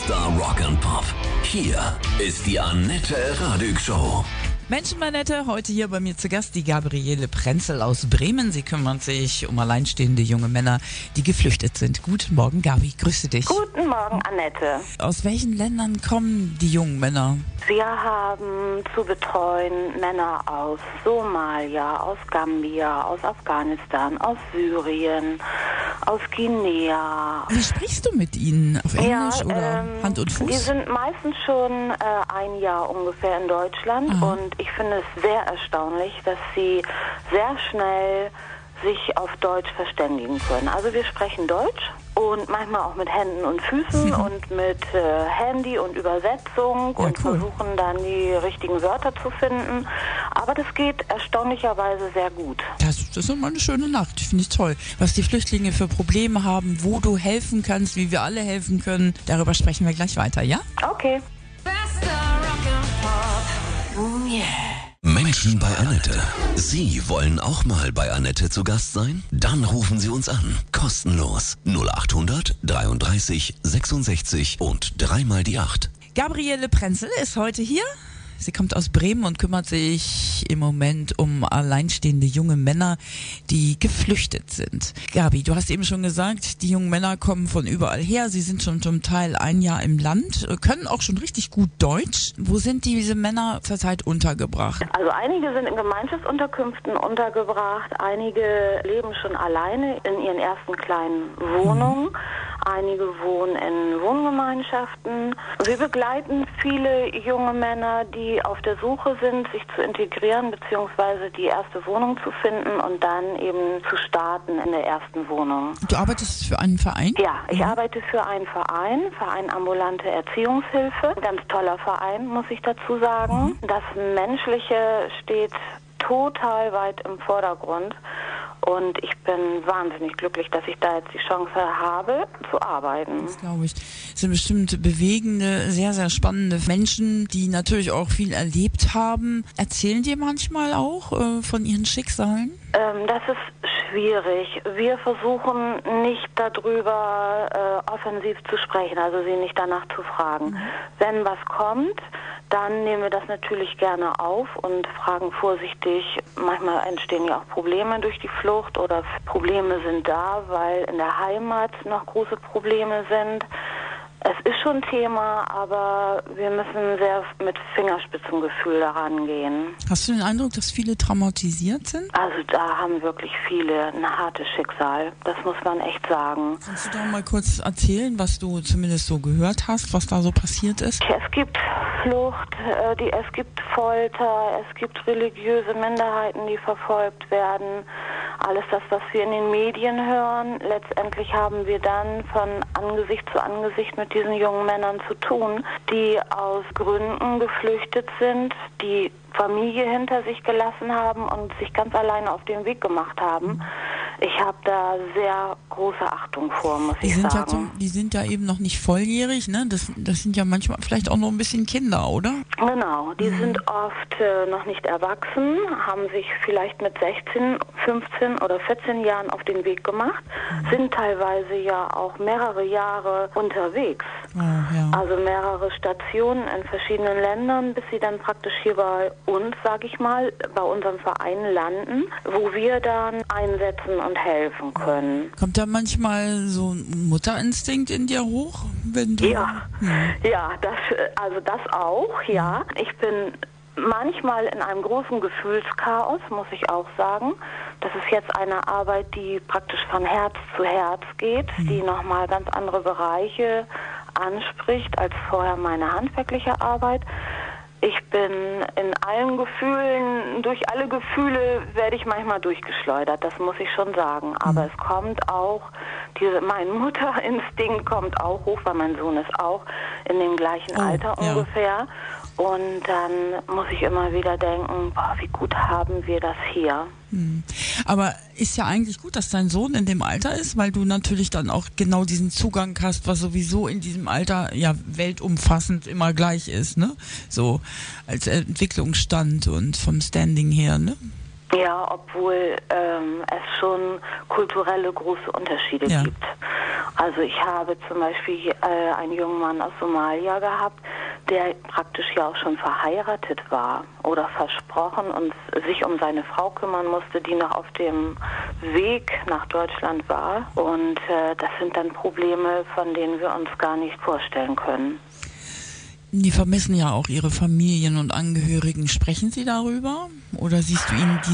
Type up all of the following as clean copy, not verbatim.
Bester Rock and Pop. Hier ist die Annette Radig Show. Menschenmanette, heute hier bei mir zu Gast die Gabriele Prenzel aus Bremen. Sie kümmert sich um alleinstehende junge Männer, die geflüchtet sind. Guten Morgen, Gabi, grüße dich. Guten Morgen, Annette. Aus welchen Ländern kommen die jungen Männer? Wir haben zu betreuen Männer aus Somalia, aus Gambia, aus Afghanistan, aus Syrien, aus Guinea. Wie sprichst du mit ihnen? Auf Englisch oder Hand und Fuß? Die sind meistens schon ein Jahr ungefähr in Deutschland. Und ich finde es sehr erstaunlich, dass sie sehr schnell sich auf Deutsch verständigen können. Also wir sprechen Deutsch und manchmal auch mit Händen und Füßen und mit Handy und Übersetzung und versuchen dann die richtigen Wörter zu finden. Aber das geht erstaunlicherweise sehr gut. Das ist immer eine schöne Nacht, finde ich toll. Was die Flüchtlinge für Probleme haben, wo du helfen kannst, wie wir alle helfen können, darüber sprechen wir gleich weiter, ja? Okay. Menschen bei Annette. Sie wollen auch mal bei Annette zu Gast sein? Dann rufen Sie uns an. Kostenlos. 0800 33 66 und 3 mal die 8. Gabriele Prenzel ist heute hier. Sie kommt aus Bremen und kümmert sich im Moment um alleinstehende junge Männer, die geflüchtet sind. Gabi, du hast eben schon gesagt, die jungen Männer kommen von überall her. Sie sind schon zum Teil ein Jahr im Land, können auch schon richtig gut Deutsch. Wo sind diese Männer zurzeit untergebracht? Also einige sind in Gemeinschaftsunterkünften untergebracht, einige leben schon alleine in ihren ersten kleinen Wohnungen. Einige wohnen in Wohngemeinschaften. Wir begleiten viele junge Männer, die auf der Suche sind, sich zu integrieren bzw. die erste Wohnung zu finden und dann eben zu starten in der ersten Wohnung. Du arbeitest für einen Verein? Ja, ich arbeite für einen Verein Ambulante Erziehungshilfe. Ein ganz toller Verein, muss ich dazu sagen. Das Menschliche steht total weit im Vordergrund. Und ich bin wahnsinnig glücklich, dass ich da jetzt die Chance habe, zu arbeiten. Das glaube ich. Es sind bestimmt bewegende, sehr, sehr spannende Menschen, die natürlich auch viel erlebt haben. Erzählen dir manchmal auch von ihren Schicksalen? Das ist schwierig. Wir versuchen nicht darüber offensiv zu sprechen, also sie nicht danach zu fragen. Wenn was kommt, dann nehmen wir das natürlich gerne auf und fragen vorsichtig. Manchmal entstehen ja auch Probleme durch die Flucht oder Probleme sind da, weil in der Heimat noch große Probleme sind. Es ist schon Thema, aber wir müssen sehr mit Fingerspitzengefühl daran gehen. Hast du den Eindruck, dass viele traumatisiert sind? Also da haben wirklich viele ein hartes Schicksal. Das muss man echt sagen. Kannst du da mal kurz erzählen, was du zumindest so gehört hast, was da so passiert ist? Es gibt Flucht, es gibt Folter, es gibt religiöse Minderheiten, die verfolgt werden. Alles das, was wir in den Medien hören. Letztendlich haben wir dann von Angesicht zu Angesicht mit diesen jungen Männern zu tun, die aus Gründen geflüchtet sind, die Familie hinter sich gelassen haben und sich ganz alleine auf den Weg gemacht haben. Ich habe da sehr große Achtung vor, muss ich sagen. Die sind ja eben noch nicht volljährig, ne? Das sind ja manchmal vielleicht auch noch ein bisschen Kinder, oder? Genau, die sind oft noch nicht erwachsen, haben sich vielleicht mit 16, 15 oder 14 Jahren auf den Weg gemacht, sind teilweise ja auch mehrere Jahre unterwegs. Oh, ja. Also mehrere Stationen in verschiedenen Ländern, bis sie dann praktisch hier bei uns, sag ich mal, bei unserem Verein landen, wo wir dann einsetzen und helfen können. Kommt da manchmal so ein Mutterinstinkt in dir hoch, wenn du? Ja, das auch, ja. Ich bin manchmal in einem großen Gefühlschaos, muss ich auch sagen. Das ist jetzt eine Arbeit, die praktisch von Herz zu Herz geht, die nochmal ganz andere Bereiche anspricht als vorher meine handwerkliche Arbeit. Ich bin in allen Gefühlen, durch alle Gefühle werde ich manchmal durchgeschleudert, das muss ich schon sagen. Aber es kommt auch, mein Mutterinstinkt kommt auch hoch, weil mein Sohn ist auch in dem gleichen Alter ungefähr. Und dann muss ich immer wieder denken, boah, wie gut haben wir das hier. Aber ist ja eigentlich gut, dass dein Sohn in dem Alter ist, weil du natürlich dann auch genau diesen Zugang hast, was sowieso in diesem Alter ja weltumfassend immer gleich ist, ne? So als Entwicklungsstand und vom Standing her, ne? Ja, obwohl es schon kulturelle große Unterschiede gibt. Also ich habe zum Beispiel einen jungen Mann aus Somalia gehabt, der praktisch ja auch schon verheiratet war oder versprochen und sich um seine Frau kümmern musste, die noch auf dem Weg nach Deutschland war. Und das sind dann Probleme, von denen wir uns gar nicht vorstellen können. Die vermissen ja auch ihre Familien und Angehörigen. Sprechen Sie darüber? Oder siehst du ihnen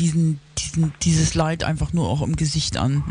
dieses Leid einfach nur auch im Gesicht an?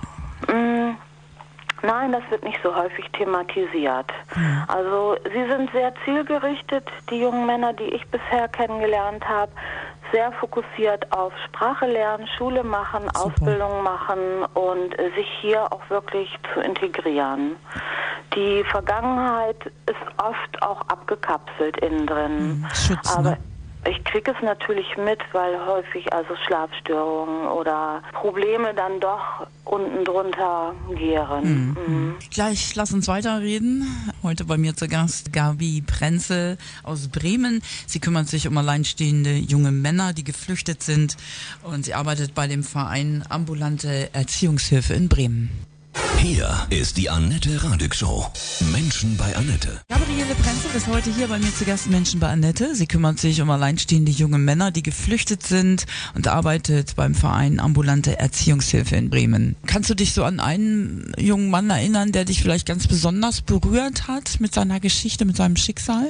Nein, das wird nicht so häufig thematisiert. Also sie sind sehr zielgerichtet, die jungen Männer, die ich bisher kennengelernt habe, sehr fokussiert auf Sprache lernen, Schule machen, Super. Ausbildung machen und sich hier auch wirklich zu integrieren. Die Vergangenheit ist oft auch abgekapselt innen drin. Schutz, aber ne? ich kriege es natürlich mit, weil häufig also Schlafstörungen oder Probleme dann doch unten drunter gären. Gleich, lass uns weiterreden. Heute bei mir zu Gast Gabi Prenzel aus Bremen. Sie kümmert sich um alleinstehende junge Männer, die geflüchtet sind, und sie arbeitet bei dem Verein Ambulante Erziehungshilfe in Bremen. Hier ist die Annette Radig Show. Menschen bei Annette. Gabriele Prenzel ist heute hier bei mir zu Gast, Menschen bei Annette. Sie kümmert sich um alleinstehende junge Männer, die geflüchtet sind, und arbeitet beim Verein Ambulante Erziehungshilfe in Bremen. Kannst du dich so an einen jungen Mann erinnern, der dich vielleicht ganz besonders berührt hat mit seiner Geschichte, mit seinem Schicksal?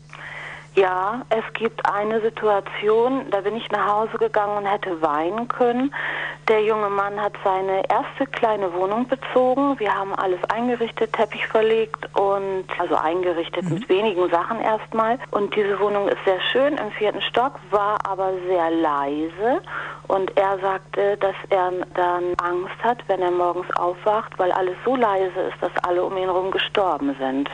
Ja, es gibt eine Situation, da bin ich nach Hause gegangen und hätte weinen können. Der junge Mann hat seine erste kleine Wohnung bezogen. Wir haben alles eingerichtet, Teppich verlegt und also eingerichtet mit wenigen Sachen erstmal. Und diese Wohnung ist sehr schön im 4. Stock, war aber sehr leise. Und er sagte, dass er dann Angst hat, wenn er morgens aufwacht, weil alles so leise ist, dass alle um ihn herum gestorben sind.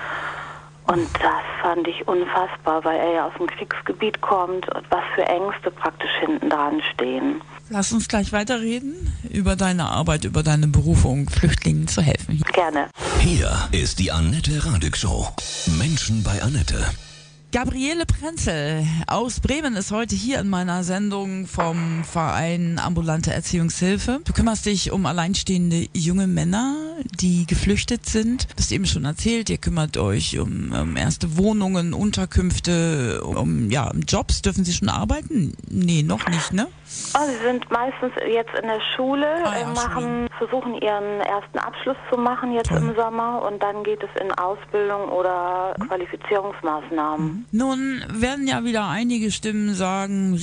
Und das fand ich unfassbar, weil er ja aus dem Kriegsgebiet kommt und was für Ängste praktisch hinten dran stehen. Lass uns gleich weiterreden über deine Arbeit, über deine Berufung, Flüchtlingen zu helfen. Gerne. Hier ist die Annette Radig Show. Menschen bei Annette. Gabriele Prenzel aus Bremen ist heute hier in meiner Sendung vom Verein Ambulante Erziehungshilfe. Du kümmerst dich um alleinstehende junge Männer, die geflüchtet sind. Du hast eben schon erzählt, ihr kümmert euch um erste Wohnungen, Unterkünfte, um Jobs. Dürfen sie schon arbeiten? Nee, noch nicht, ne? Oh, sie sind meistens jetzt in der Schule, versuchen ihren ersten Abschluss zu machen jetzt im Sommer, und dann geht es in Ausbildung oder Qualifizierungsmaßnahmen. Nun werden ja wieder einige Stimmen sagen,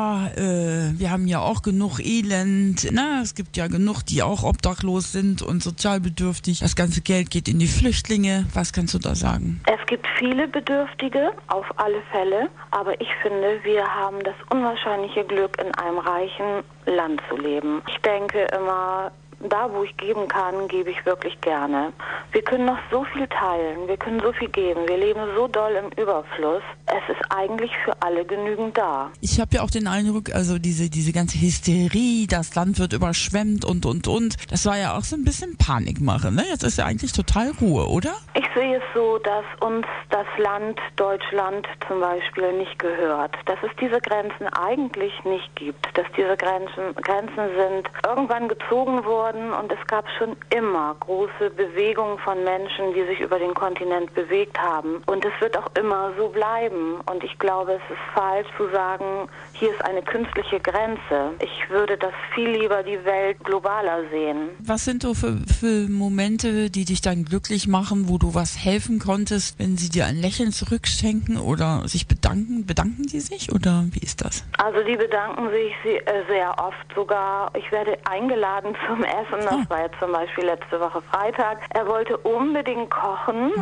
wir haben ja auch genug Elend, es gibt ja genug, die auch obdachlos sind und sozialbedürftig. Das ganze Geld geht in die Flüchtlinge. Was kannst du da sagen? Es gibt viele Bedürftige, auf alle Fälle, aber ich finde, wir haben das unwahrscheinliche Glück, in einem reichen Land zu leben. Ich denke immer, da wo ich geben kann, gebe ich wirklich gerne. Wir können noch so viel teilen, wir können so viel geben, wir leben so doll im Überfluss. Es ist eigentlich für alle genügend da. Ich habe ja auch den Eindruck, also diese ganze Hysterie, das Land wird überschwemmt und. Das war ja auch so ein bisschen Panikmache, ne? Jetzt ist ja eigentlich total Ruhe, oder? Ich sehe es so, dass uns das Land Deutschland zum Beispiel nicht gehört. Dass es diese Grenzen eigentlich nicht gibt. Dass diese Grenzen sind irgendwann gezogen worden, und es gab schon immer große Bewegungen von Menschen, die sich über den Kontinent bewegt haben. Und es wird auch immer so bleiben. Und ich glaube, es ist falsch zu sagen, hier ist eine künstliche Grenze. Ich würde das viel lieber die Welt globaler sehen. Was sind so für Momente, die dich dann glücklich machen, wo du was helfen konntest, wenn sie dir ein Lächeln zurückschenken oder sich bedanken? Bedanken die sich oder wie ist das? Also die bedanken sich sehr oft sogar. Ich werde eingeladen zum Essen. Das war jetzt zum Beispiel letzte Woche Freitag. Er wollte unbedingt kochen.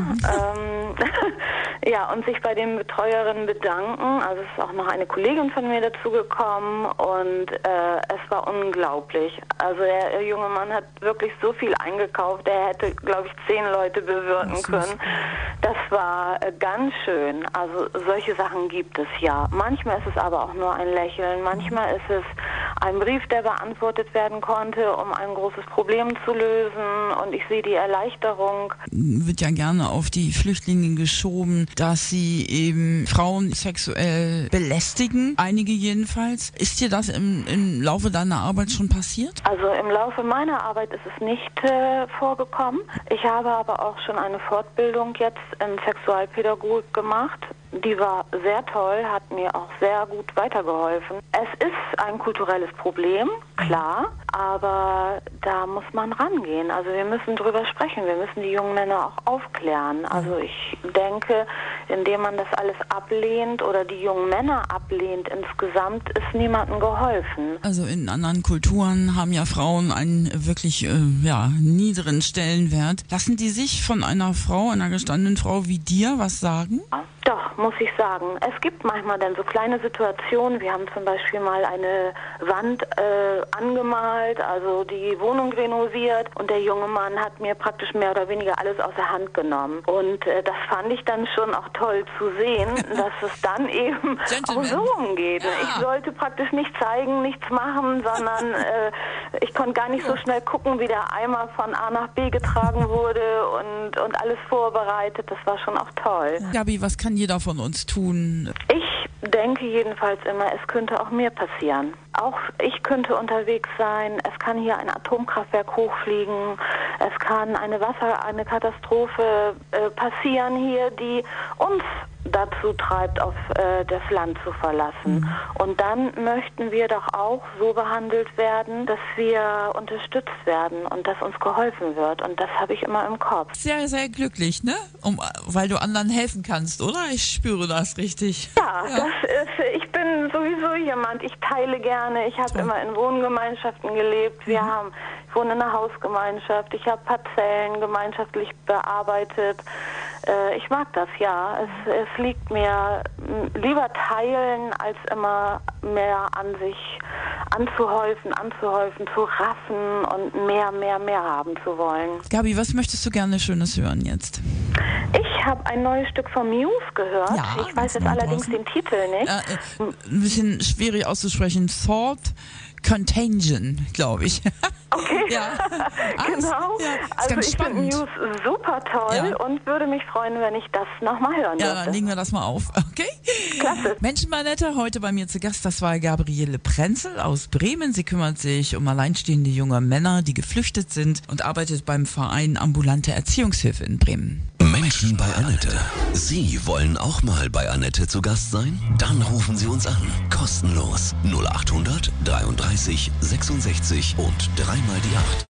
Und sich bei den Betreuerinnen bedanken. Also es ist auch noch eine Kollegin von mir dazugekommen, und es war unglaublich. Also der junge Mann hat wirklich so viel eingekauft, er hätte, glaube ich, 10 Leute bewirten können. Das war ganz schön. Also solche Sachen gibt es ja. Manchmal ist es aber auch nur ein Lächeln, manchmal ist es ein Brief, der beantwortet werden konnte, um ein großes Problem zu lösen, und ich sehe die Erleichterung. Wird ja gerne auf die Flüchtlinge geschoben, dass sie eben Frauen sexuell belästigen, einige jedenfalls. Ist dir das im Laufe deiner Arbeit schon passiert? Also im Laufe meiner Arbeit ist es nicht vorgekommen. Ich habe aber auch schon eine Fortbildung jetzt in Sexualpädagogik gemacht. Die war sehr toll, hat mir auch sehr gut weitergeholfen. Es ist ein kulturelles Problem, klar, aber da muss man rangehen. Also wir müssen drüber sprechen, wir müssen die jungen Männer auch aufklären. Also ich denke, indem man das alles ablehnt oder die jungen Männer ablehnt insgesamt, ist niemandem geholfen. Also in anderen Kulturen haben ja Frauen einen wirklich niederen Stellenwert. Lassen die sich von einer Frau, einer gestandenen Frau wie dir was sagen? Ja, doch, muss ich sagen. Es gibt manchmal dann so kleine Situationen. Wir haben zum Beispiel mal eine Wand angemalt, also die Wohnung renoviert, und der junge Mann hat mir praktisch mehr oder weniger alles aus der Hand genommen. Und das fand ich dann schon auch toll zu sehen, dass es dann eben auch so umgeht. Ja. Ich sollte praktisch nicht zeigen, nichts machen, sondern ich konnte gar nicht so schnell gucken, wie der Eimer von A nach B getragen wurde und alles vorbereitet. Das war schon auch toll. Gabi, was kann jeder von uns tun? Ich denke jedenfalls immer, es könnte auch mir passieren. Auch ich könnte unterwegs sein, es kann hier ein Atomkraftwerk hochfliegen, es kann eine Katastrophe passieren hier, die uns dazu treibt, auf das Land zu verlassen. Und dann möchten wir doch auch so behandelt werden, dass wir unterstützt werden und dass uns geholfen wird. Und das habe ich immer im Kopf. Sehr, sehr glücklich, ne? Weil du anderen helfen kannst, oder? Ich spüre das richtig. Ja. Ich bin sowieso jemand, ich teile gerne. Ich habe immer in Wohngemeinschaften gelebt. Ich wohne in einer Hausgemeinschaft. Ich habe Parzellen gemeinschaftlich bearbeitet. Ich mag das, ja. Es liegt mir lieber teilen, als immer mehr an sich anzuhäufen, zu raffen und mehr haben zu wollen. Gabi, was möchtest du gerne Schönes hören jetzt? Ich habe ein neues Stück von Muse gehört. Ja, ich weiß jetzt allerdings den Titel nicht. Ein bisschen schwierig auszusprechen. Thought Contagion, glaube ich. Okay, ja. Genau. Ja, also ich finde Muse super toll und würde mich freuen, wenn ich das nochmal hören dürfte. Ja, dann legen wir das mal auf. Okay? Klasse. Menschenmanette, heute bei mir zu Gast, das war Gabriele Prenzel aus Bremen. Sie kümmert sich um alleinstehende junge Männer, die geflüchtet sind, und arbeitet beim Verein Ambulante Erziehungshilfe in Bremen. Menschen bei Annette. Sie wollen auch mal bei Annette zu Gast sein? Dann rufen Sie uns an. Kostenlos. 0800 33 66 und 3 mal die 8.